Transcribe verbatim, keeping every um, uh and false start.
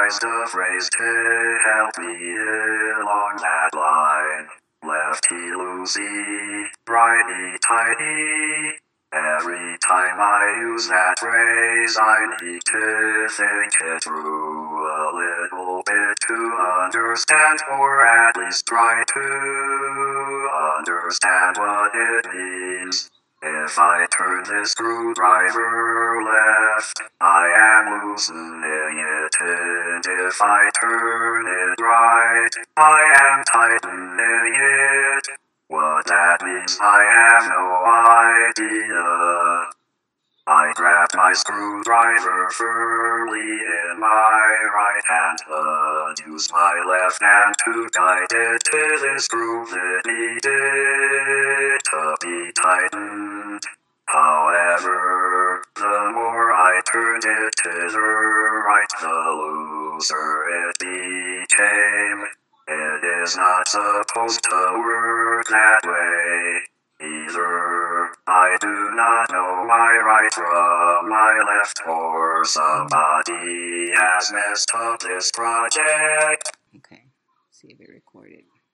memorized a phrase to help me along that line. Lefty loosey, righty tighty. Every time I use that phrase, I need to think it through a little bit to understand, or at least try to understand what it means. If I turn this screwdriver left, I am loosening it, and if I turn it right, I am tightening it. What that means, I have no idea. I grabbed my screwdriver firmly in my right hand, but used my left hand to guide it to the screw that needed to be tightened. However, the more I turned it to the right, the looser it became. It is not supposed to work that way either. I do not know my right from my left, or somebody has messed up this project. Okay, see if it recorded.